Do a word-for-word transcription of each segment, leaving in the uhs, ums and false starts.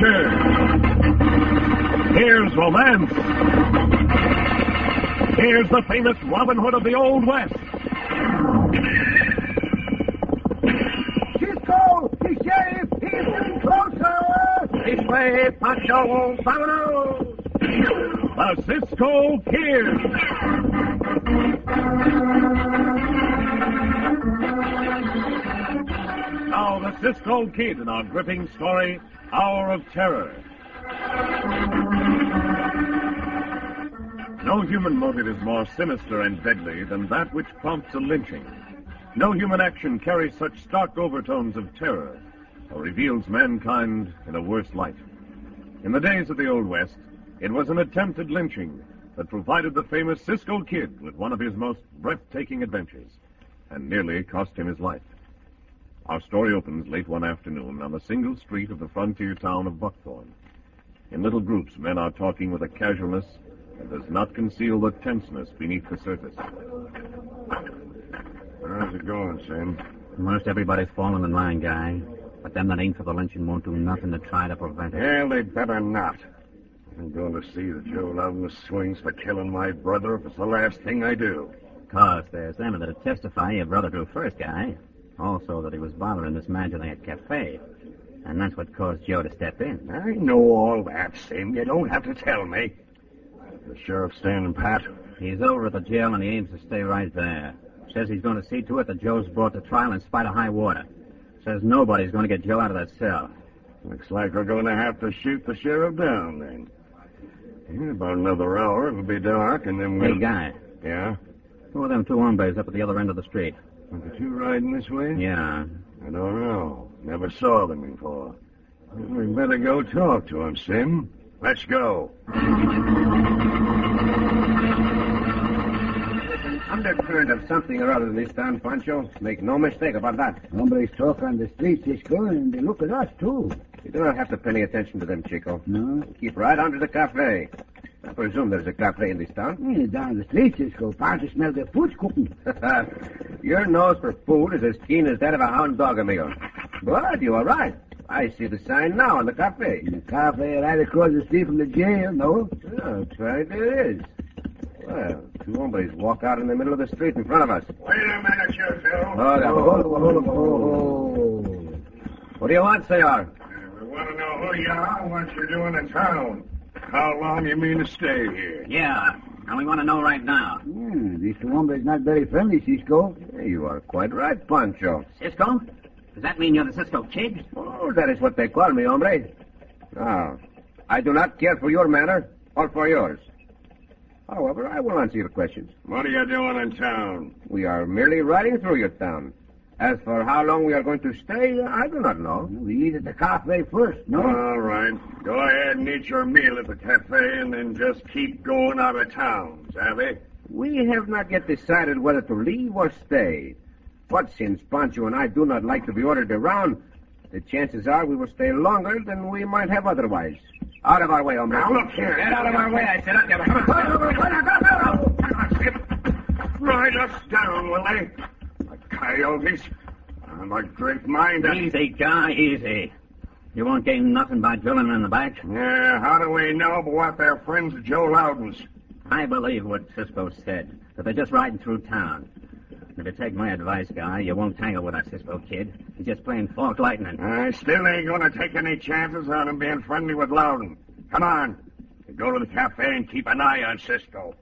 adventure. Here's romance. Here's the famous Robin Hood of the Old West. Cisco! The sheriff! He's getting closer! This way, Pancho! Vámonos! The Cisco Kid. Now, the Cisco Kid in our gripping story, Hour of Terror. No human motive is more sinister and deadly than that which prompts a lynching. No human action carries such stark overtones of terror or reveals mankind in a worse light. In the days of the Old West, it was an attempted lynching that provided the famous Cisco Kid with one of his most breathtaking adventures and nearly cost him his life. Our story opens late one afternoon on a single street of the frontier town of Buckthorn. In little groups, men are talking with a casualness that does not conceal the tenseness beneath the surface. How's it going, Sam? Most everybody's fallen in line, Guy. But them that ain't for the lynching won't do nothing to try to prevent it. Well, they better not. I'm going to see that Joe Loudon swings for killing my brother if it's the last thing I do. Cause there's them that'll testify your brother drew first, Guy. Also that he was bothering this Madgeley at Cafe. And that's what caused Joe to step in. I know all that, Sam. You don't have to tell me. The sheriff's standing pat. He's over at the jail and he aims to stay right there. Says he's going to see to it that Joe's brought to trial in spite of high water. Says nobody's going to get Joe out of that cell. Looks like we're going to have to shoot the sheriff down, then. In about another hour, it'll be dark, and then we'll... Hey, Guy. Yeah? Who are them two hombres up at the other end of the street? Are the two riding this way? Yeah. I don't know. Never saw them before. We better go talk to them, Sim. Let's go. Undercurrent of something or other in this town, Pancho. Make no mistake about that. Hombres talk on the street, Cisco, and they look at us, too. You do not have to pay any attention to them, Chico. No? Keep right on to the cafe. I presume there's a cafe in this town. Yeah, down the street, Cisco. Pancho smell the food cooking. Your nose for food is as keen as that of a hound dog, amigo. But you are right. I see the sign now on the cafe. The cafe right across the street from the jail, no? Oh, that's right, it is. Well, two hombres walk out in the middle of the street in front of us. Wait a minute, you two. Oh, that Oh, oh, oh, oh. What do you want, senor? We want to know who you are and what you're doing in town. How long you mean to stay here? Yeah, and we want to know right now. Yeah, these two hombres not very friendly, Cisco. You are quite right, Pancho. Cisco? Does that mean you're the Cisco Kid? Oh, that is what they call me, hombre. Now, I do not care for your manner or for yours. However, I will answer your questions. What are you doing in town? We are merely riding through your town. As for how long we are going to stay, I do not know. We eat at the cafe first, no? All right. Go ahead and eat your meal at the cafe and then just keep going out of town, savvy? We have not yet decided whether to leave or stay. But since Pancho and I do not like to be ordered around, the chances are we will stay longer than we might have otherwise. Out of our way, hombre. Now, look here. Get out of our way, I said. Ride us down, will they? Like coyotes. I'm like great mind. Easy, Guy, easy. You won't gain nothing by drilling in the back. Yeah, how do we know but what they're friends of Joe Loudon's? I believe what Cisco said, that they're just riding through town. If you take my advice, Guy, you won't tangle with that Cisco Kid. He's just plain fork lightning. I still ain't going to take any chances on him being friendly with Loudon. Come on. Go to the cafe and keep an eye on Cisco.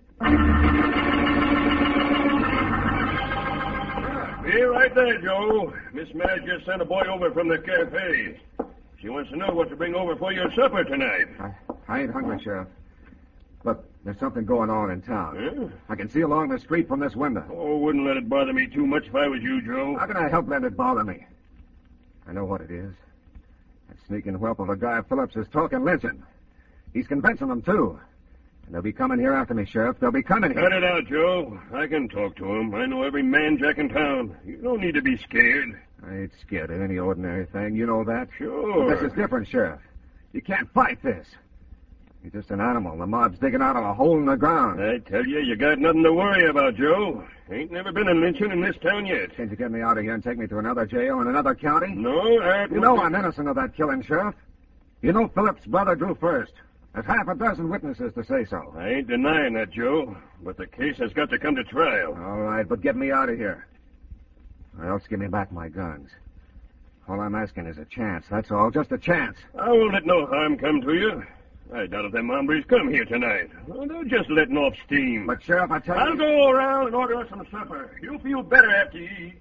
Be right there, Joe. Miss Madge just sent a boy over from the cafe. She wants to know what to bring over for your supper tonight. I, I ain't hungry, Sheriff. Look, there's something going on in town. Huh? I can see along the street from this window. Oh, wouldn't let it bother me too much if I was you, Joe. How can I help letting it bother me? I know what it is. That sneaking whelp of a guy Phillips is talking lynching. He's convincing them, too. And they'll be coming here after me, Sheriff. They'll be coming here. Cut it out, Joe. I can talk to him. I know every man jack in town. You don't need to be scared. I ain't scared of any ordinary thing. You know that. Sure. But this is different, Sheriff. You can't fight this. You're just an animal. The mob's digging out of a hole in the ground. I tell you, you got nothing to worry about, Joe. Ain't never been a lynching in this town yet. Can't you get me out of here and take me to another jail in another county? No, that You know I'm innocent of that killing, Sheriff. You know Phillips' brother drew first. There's half a dozen witnesses to say so. I ain't denying that, Joe, but the case has got to come to trial. All right, but get me out of here. Or else give me back my guns. All I'm asking is a chance, that's all. Just a chance. I won't let no harm come to you. I doubt if them hombres come here tonight. Well, they're just letting off steam. But, Sheriff, I tell you... I'll go around and order us some supper. You'll feel better after you eat.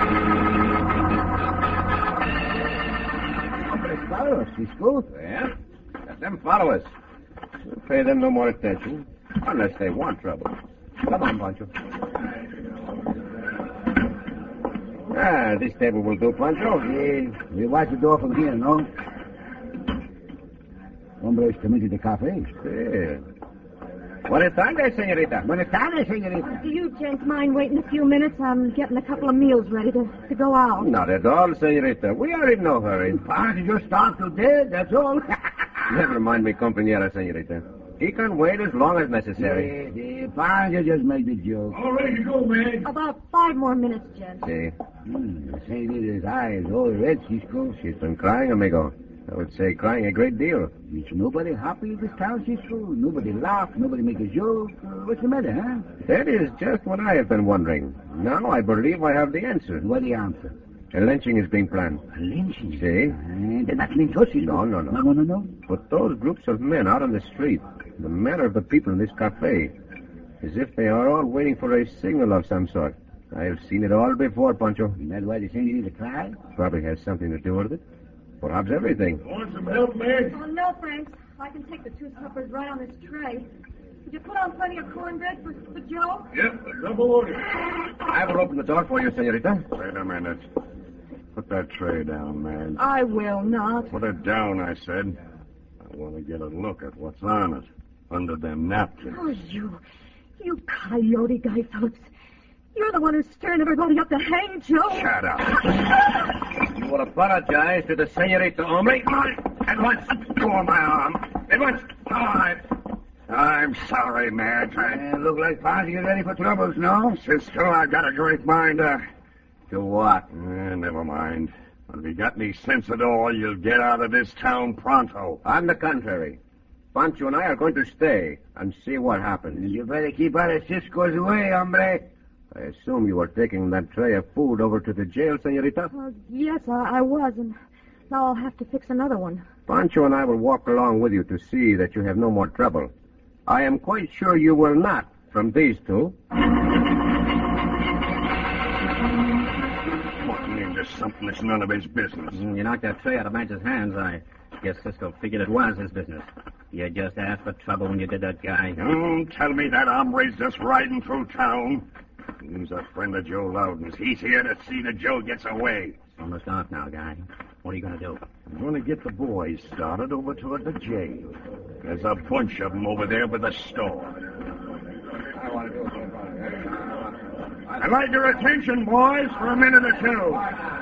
Let's follow us, Cisco. Yeah? Let them follow us. We'll pay them no more attention, unless they want trouble. Come on, Pancho. Ah, this table will do, Pancho. Yeah, we watch the door from here, no? Hombres come into the cafe. Yeah. Buenas tardes, señorita. Buenas tardes, señorita. Do you gents mind waiting a few minutes? I'm getting a couple of meals ready to, to go out. Not at all, señorita. We are in no hurry. Party just starved to death, that's all. Never mind me, compañera, señorita. He can wait as long as necessary. Yeah, yeah, Party just made the joke. All ready to go, man. About five more minutes, gents. See, Hmm, the señorita's eyes all red, Cisco. she's been crying, amigo. I would say crying a great deal. Is nobody happy in this town, Cisco? Nobody laugh, nobody make a joke. Uh, what's the matter, huh? That is just what I have been wondering. Now I believe I have the answer. What the answer? A lynching is being planned. A lynching. See? Uh, they're not lynch us, Cisco. No, no, no. No, no, no, no. But those groups of men out on the street, the manner of the people in this cafe, as if they are all waiting for a signal of some sort. I have seen it all before, Pancho. Is that why the señorita cried? Probably has something to do with it. Perhaps everything. Want some help, man? Oh, no, thanks. I can take the two suppers right on this tray. Did you put on plenty of cornbread for, for Joe? Yep, a double order. I will open the door for you, señorita. Wait a minute. Put that tray down, man. I will not. Put it down, I said. I want to get a look at what's on it. Under them napkins. Oh, you, you coyote guy, Phillips. You're the one who's stirring everybody up to hang Joe. Shut up. You will apologize to the señorita, hombre. At once. Go on my arm. At once. All right. I'm sorry, Madge. I... Uh, look like Party is ready for troubles, no? Cisco, I've got a great mind to... To what? Eh, never mind. If you got any sense at all, you'll get out of this town pronto. On the contrary. Pancho and I are going to stay and see what happens. You better keep out of Cisco's way, hombre. I assume you were taking that tray of food over to the jail, señorita? Uh, yes, I, I was, and now I'll have to fix another one. Pancho and I will walk along with you to see that you have no more trouble. I am quite sure you will not from these two. Walking into something that's none of his business. Mm, You knocked that tray out of Madge's hands. I guess Cisco figured it was his business. You just asked for trouble when you did that, guy. Don't tell me that hombre's just riding through town. He's a friend of Joe Loudon's. He's here to see that Joe gets away. It's almost off now, guy. What are you going to do? I'm going to get the boys started over toward the jail. There's a bunch of them over there by the store. I'd like your attention, boys, for a minute or two.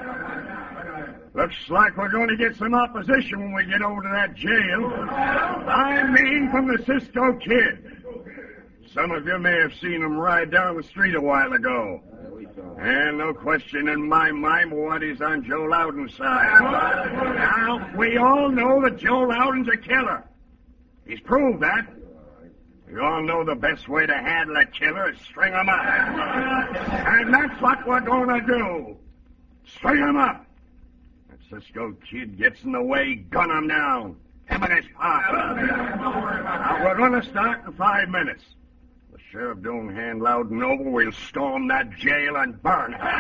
Looks like we're going to get some opposition when we get over to that jail. I mean from the Cisco Kid. Some of you may have seen him ride down the street a while ago. And no question in my mind what he's on Joe Loudon's side. Now, we all know that Joe Loudon's a killer. He's proved that. We all know the best way to handle a killer is string him up. And that's what we're going to do. String him up. That Cisco Kid gets in the way, gun him down. Him and his pop. Now, we're going to start in five minutes. The sheriff don't hand Loudon over, we'll storm that jail and burn it.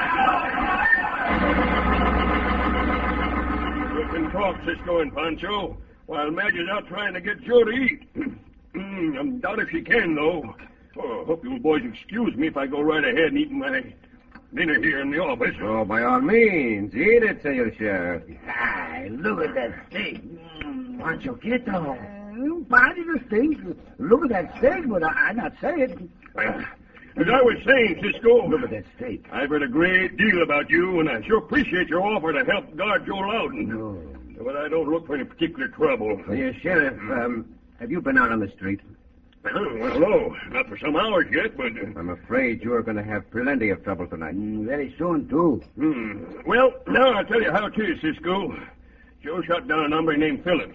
You can talk, Cisco and Pancho, while Madge is out trying to get Joe to eat. I doubt if she can, though. Oh, hope you boys excuse me if I go right ahead and eat my dinner here in the office. Oh, by all means. Eat it, senor sheriff. Hi, look at that steak. Pancho Quito. Party the steak. Look at that steak, but I, I not say it. Uh, as I was saying, Cisco, Look at that steak. I've heard a great deal about you, and I sure appreciate your offer to help guard Joe Loudon. No. But I don't look for any particular trouble. Senor sheriff, um, have you been out on the street? Well, well, no, not for some hours yet, but... Uh, I'm afraid you are going to have plenty of trouble tonight. Mm, very soon, too. hmm. Well, now I'll tell you how it is, Cisco. Joe shot down a hombre named Phillips.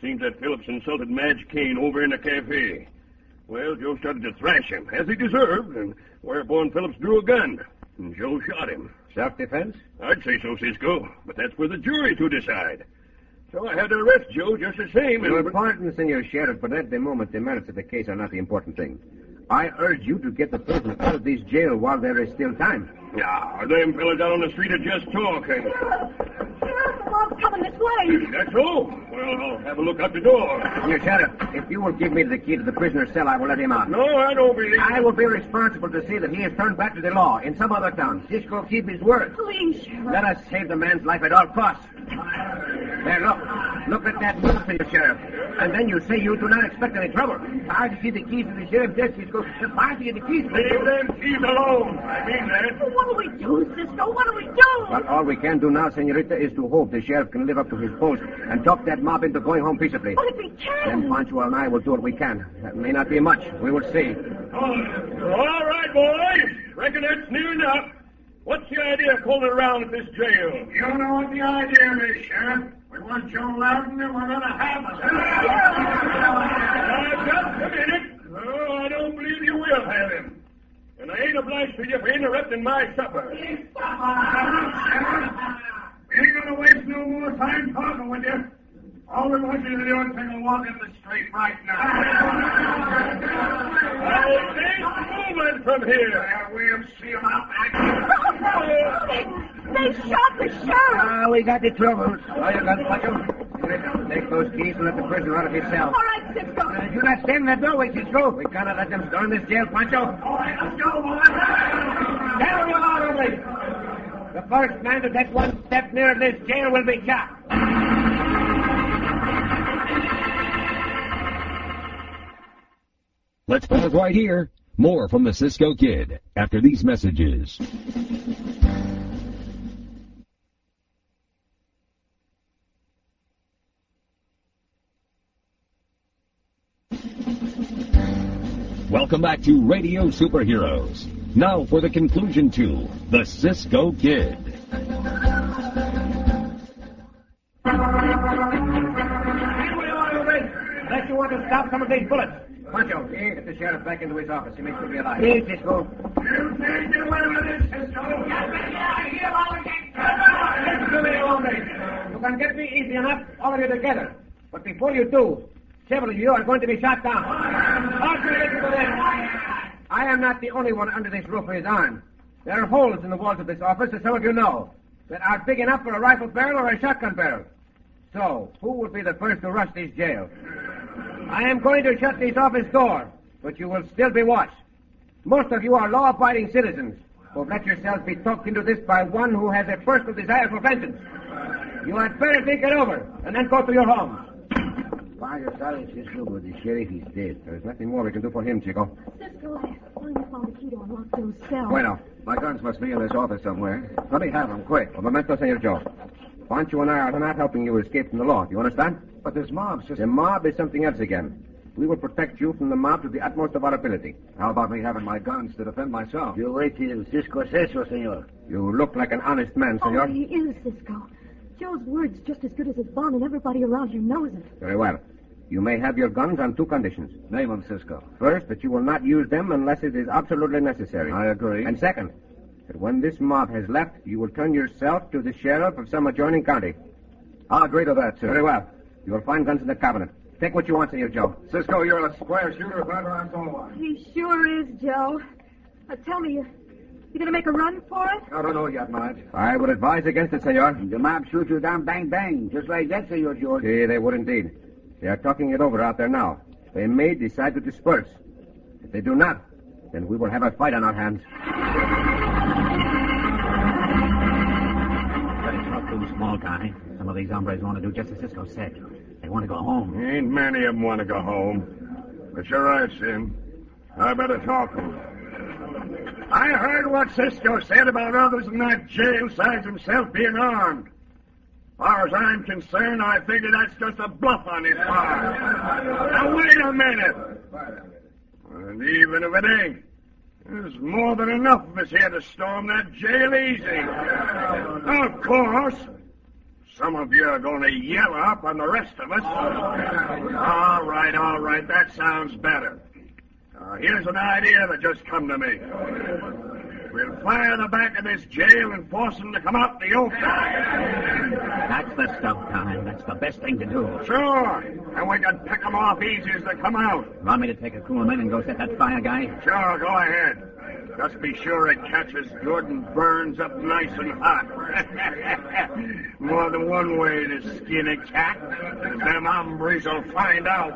seems that Phillips insulted Madge Kane over in the cafe. Well, Joe started to thrash him, as he deserved, and whereupon Phillips drew a gun, and Joe shot him. Self-defense? I'd say so, Cisco, but that's for the jury to decide. So I had to arrest Joe just the same. Your And... pardon, Senor Sheriff, but at the moment the merits of the case are not the important thing. I urge you to get the prisoner out of this jail while there is still time. Yeah, them fellas out on the street are just talking. Sheriff, the mob's coming this way. That's so? Well, I'll have a look out the door. Senor Sheriff, if you will give me the key to the prisoner's cell, I will let him out. No, I don't believe I will be responsible to see that he is turned back to the law in some other town. Cisco, keep his word. Please, Sheriff. Let us save the man's life at all costs. There, look. Look at that move, Senor Sheriff. And then you say you do not expect any trouble. Hard to see the keys to the sheriff's desk, Cisco. Hard to get the keys. Leave them keys alone. I mean that. What do we do, Cisco? What do we do? Well, all we can do now, Senorita, is to hope the sheriff can live up to his post and talk that mob into going home peaceably. But if we can. Then Pancho and I will do what we can. That may not be much. We will see. Oh, all right, boys. Reckon that's near enough. What's the idea of calling around at this jail? You know what the idea is, Sheriff. We want Joe Loudon and we're going to have us. Now, just a minute. Oh, I don't believe you will have him. And I ain't obliged to you for interrupting my supper. We ain't going to waste no more time talking with you. All we want you to do is take a walk up the street right now. I ain't moving from here. Well, we'll see about They, they shot the sheriff. Ah, we got the trouble. Oh, you got Pancho? Take those keys and let the prisoner out of his cell. All right, Cisco. Uh, do not stand in that doorway, Cisco. We cannot let them storm this jail, Pancho. All right, let's go, boys. Down you are, hombre. The first man to take one step nearer this jail will be shot. Let's pause right here. More from the Cisco Kid after these messages. Welcome back to Radio Superheroes. Now for the conclusion to The Cisco Kid. Unless you want to stop some of these bullets. Pancho, get the sheriff back into his office. He makes sure he'll be alive. Here, Cisco. You can't get away with this, Cisco. You can get me easy enough, all of you together. But before you do, several of you are going to be shot down. I am not the only one under this roof who is armed. There are holes in the walls of this office, as some of you know, that are big enough for a rifle barrel or a shotgun barrel. So, who will be the first to rush this jail? I am going to shut this office door, but you will still be watched. Most of you are law-abiding citizens who have let yourselves be talked into this by one who has a personal desire for vengeance. You had better think it over, and then go to your homes. By your side, Cisco, but the sheriff is dead. There's nothing more we can do for him, Chico. Cisco, I finally found the key to unlock Joe's cell. Bueno, my guns must be in this office somewhere. Let me have them, quick. Un momento, Senor Joe. Pancho and I are not helping you escape from the law. Do you understand? But this mob's just... The mob is something else again. We will protect you from the mob to the utmost of our ability. How about me having my guns to defend myself? You wait till Cisco says so, senor. You look like an honest man, Oh, senor. he is, Cisco. Joe's word's just as good as his bond, and everybody around here knows it. Very well. You may have your guns on two conditions. Name them, Cisco. First, that you will not use them unless it is absolutely necessary. I agree. And second, that when this mob has left, you will turn yourself to the sheriff of some adjoining county. I'll agree to that, sir. Very well. You will find guns in the cabinet. Take what you want, Senor Joe. Cisco, you're a square shooter if ever I saw one. He sure is, Joe. Now, tell me, you, you gonna make a run for it? I don't know yet, Madge. I would advise against it, senor. The mob shoots you down, bang, bang, just like that, senor George. See, they would indeed. They are talking it over out there now. They may decide to disperse. If they do not, then we will have a fight on our hands. Better talk to him, small guy. Some of these hombres want to do just as Cisco said. They want to go home. Ain't many of them want to go home. But you're right, Sim. I better talk to him. I heard what Cisco said about others in that jail besides himself being armed. As far as I'm concerned, I figure that's just a bluff on his part. Now, wait a minute. And even if it ain't, there's more than enough of us here to storm that jail easy. Of course, Some of you are going to yell up on the rest of us. All right, all right. That sounds better. Uh, here's an idea that just come to me. We'll fire the back of this jail and force them to come out in the open. That's the stuff, Tom. That's the best thing to do. Sure. And we can pick them off easy as they come out. Want me to take a cool minute and go set that fire, guy? Sure, go ahead. Just be sure it catches good and burns up nice and hot. More than one way to skin a cat. Them hombres will find out.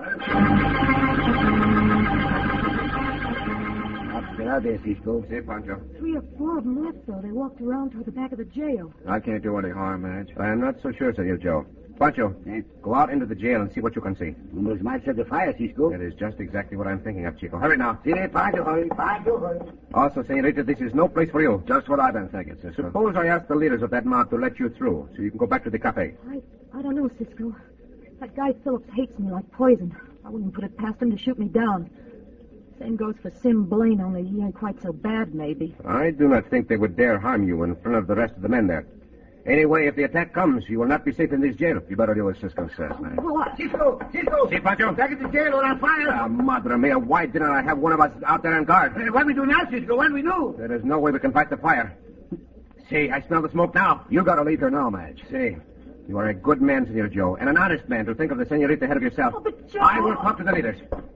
Get out there, Cisco. See, Pancho. Three or four of them left, though. They walked around toward the back of the jail. I can't do any harm, Madge. I am not so sure, Senor Joe. Pancho, Eh? go out into the jail and see what you can see. Almost might set the fire, Cisco. That is just exactly what I'm thinking of, Chico. Hurry now. See there, Pancho, hurry, Pancho, hurry. Also, Senorita, this is no place for you. Just what I've been thinking, Cisco. Suppose I ask the leaders of that mob to let you through, so you can go back to the cafe. I, I don't know, Cisco. That guy Phillips hates me like poison. I wouldn't put it past him to shoot me down. Same goes for Sim Blaine, only he ain't quite so bad, maybe. I do not think they would dare harm you in front of the rest of the men there. Anyway, if the attack comes, you will not be safe in this jail. You better do as Cisco says, man. Well, I... Cisco, Cisco. See, Pancho? Back at the jail on fire. Ah, madre mia, why didn't I have one of us out there on guard? Uh, what we do now, Cisco? What we do? There is no way we can fight the fire. See, I smell the smoke now. You gotta leave here now, Madge. See, you are a good man, Senor Joe, and an honest man to think of the senorita ahead of yourself. Oh, but Joe... I will talk to the leaders.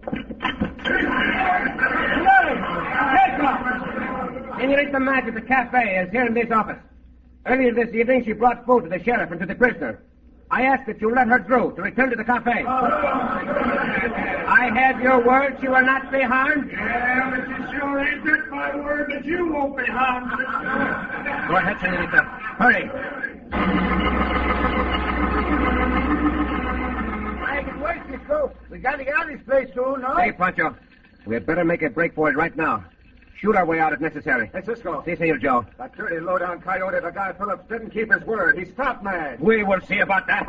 Senorita Madge at the cafe is here in this office. Earlier this evening, she brought food to the sheriff and to the prisoner. I asked that you let her through to return to the cafe. I have your word she will not be harmed. Yeah, but you sure ain't got my word that you won't be harmed. Go ahead, Senorita. Hurry. I can wait, Cisco. We got to get out of this place soon, no? Hey, Pancho. We had better make a break for it right now. Shoot our way out if necessary. Hey, Cisco. See, Senor Joe. That dirty low-down coyote, the guy Phillips, didn't keep his word. He stopped Madge. We will see about that.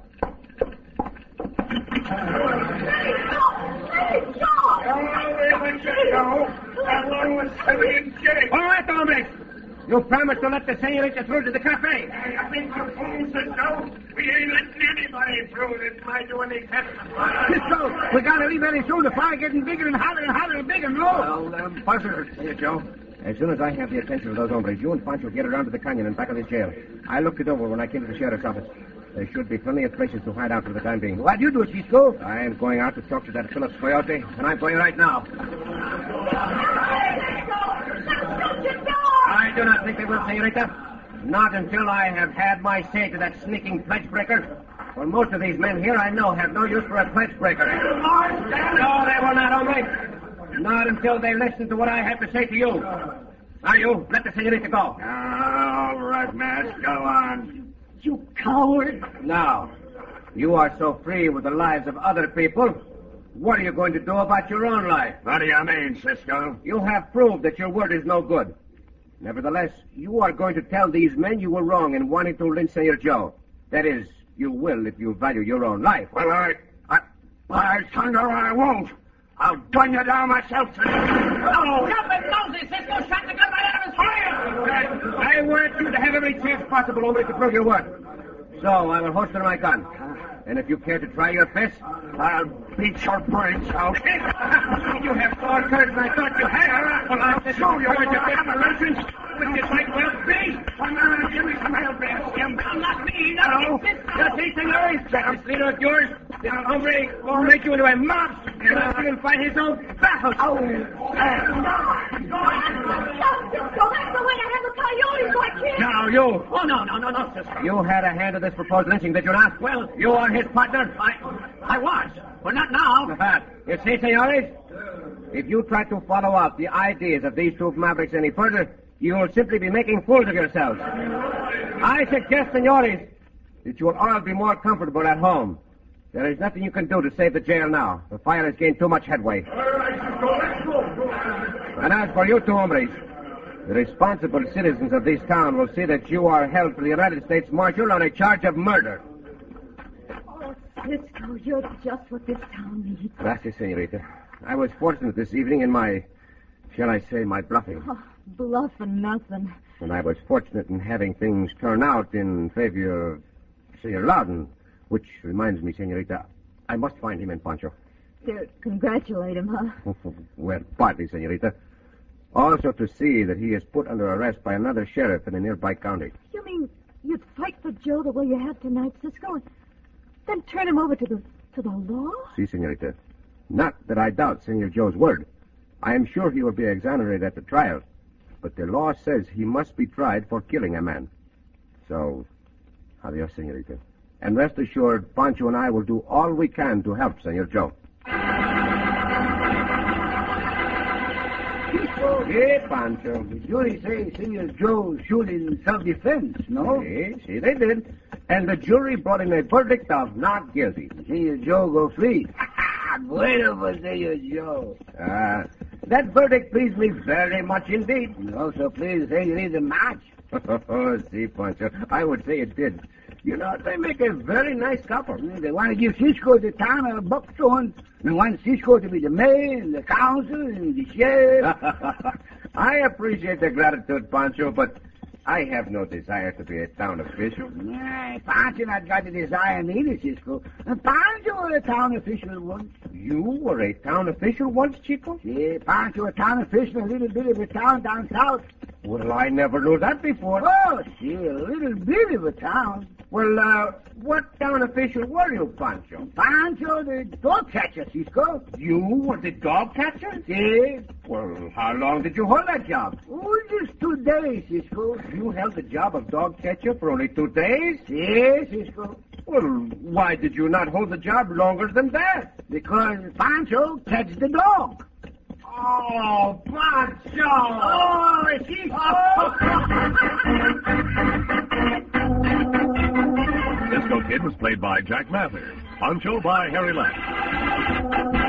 All right, hombres. You promised to let the senorita through to the cafe. I think you fool, Cisco. We ain't letting anybody through that might do any testing. Cisco, we got to leave very soon. The fire getting bigger and hotter and hotter and bigger, no? Well, um, buzzer, Senor Joe. As soon as I have the attention of those hombres, you and Pancho get around to the canyon and back of this jail. I looked it over when I came to the sheriff's office. There should be plenty of places to hide out for the time being. What do you do, Cisco? I am going out to talk to that Phillips coyote, and I'm going right now. I do not think they will, senorita. Not until I have had my say to that sneaking pledge breaker. For most of these men here I know have no use for a pledge breaker. No, they will not, hombre. Not until they listen to what I have to say to you. Now, you, let the senorita go. All right, Madge, go on. You coward. Now, you are so free with the lives of other people. What are you going to do about your own life? What do you mean, Cisco? You have proved that your word is no good. Nevertheless, you are going to tell these men you were wrong in wanting to lynch Senor Joe. That is, you will if you value your own life. Well, I... I... By thunder, I won't. I'll gun you down myself. Oh, Stop it, Moses! Cisco shot the gun right out of his hand! I want you to have every chance possible, hombre, to prove your word. So, I will holster my gun. And if you care to try your fist, I'll beat your brains out. you have more courage than I thought you had. Well, I'll show you what you have a license, which is like well be. Come on, give me some help there, Jim. Not me, not No, me. just see, senores. This leader of yours, this hombre, will make you into a mob. And I'll see him fight his own battles. Oh, Cisco, that's the way to have the coyotes like him. now, you. Oh, no, no, no, no, Cisco. You had a hand in this proposed lynching, did you not? Well, You are his partner. I, I was, but not now. You see, senores? If you try to follow out the ideas of these two mavericks any further, you will simply be making fools of yourselves. I suggest, senores, that you will all be more comfortable at home. There is nothing you can do to save the jail now. The fire has gained too much headway. And as for you two hombres, the responsible citizens of this town will see that you are held for the United States Marshal on a charge of murder. Oh, Cisco, you're just what this town needs. Gracias, senorita. I was fortunate this evening in my, shall I say, my bluffing. Oh, bluff and nothing. And I was fortunate in having things turn out in favor of Senor Loudon. Which reminds me, senorita, I must find him and Pancho. To congratulate him, huh? Well, partly, senorita. Also to see that he is put under arrest by another sheriff in a nearby county. You mean you'd fight for Joe the way you have tonight, Cisco, and then turn him over to the to the law? Si, senorita. Not that I doubt Senor Joe's word. I am sure he will be exonerated at the trial. But the law says he must be tried for killing a man. So, adios, senorita. And rest assured, Pancho and I will do all we can to help Senor Joe. Hey, Pancho. The jury say Senor Joe shoot in self-defense, no? Yes, yes, they did. And the jury brought in a verdict of not guilty. Senor Joe go free. Bueno for Senor Joe. Ah, that verdict pleased me very much indeed. And also pleased Senorita Match. Oh, see, Pancho, I would say it did. You know, they make a very nice couple. They want to give Cisco the town of Buckstone. They want Cisco to be the mayor and the council and the sheriff. I appreciate the gratitude, Pancho, but I have no desire to be a town official. Nah, Pancho not got the desire neither, Cisco. And Pancho was a town official once. You were a town official once, Chico? Yeah, Pancho was a town official in a little bit of a town down south. Well, I never knew that before. Oh, see, a little bit of a town. Well, uh, what town official were you, Pancho? Pancho, the dog catcher, Cisco. You were the dog catcher? Yes. Well, how long did you hold that job? Oh, just two days, Cisco. You held the job of dog catcher for only two days? Yes, Cisco. Well, why did you not hold the job longer than that? Because Pancho catches the dog. Oh, Pancho! Oh, Cisco! Cisco Kid was played by Jack Mather. Pancho by Harry Lack.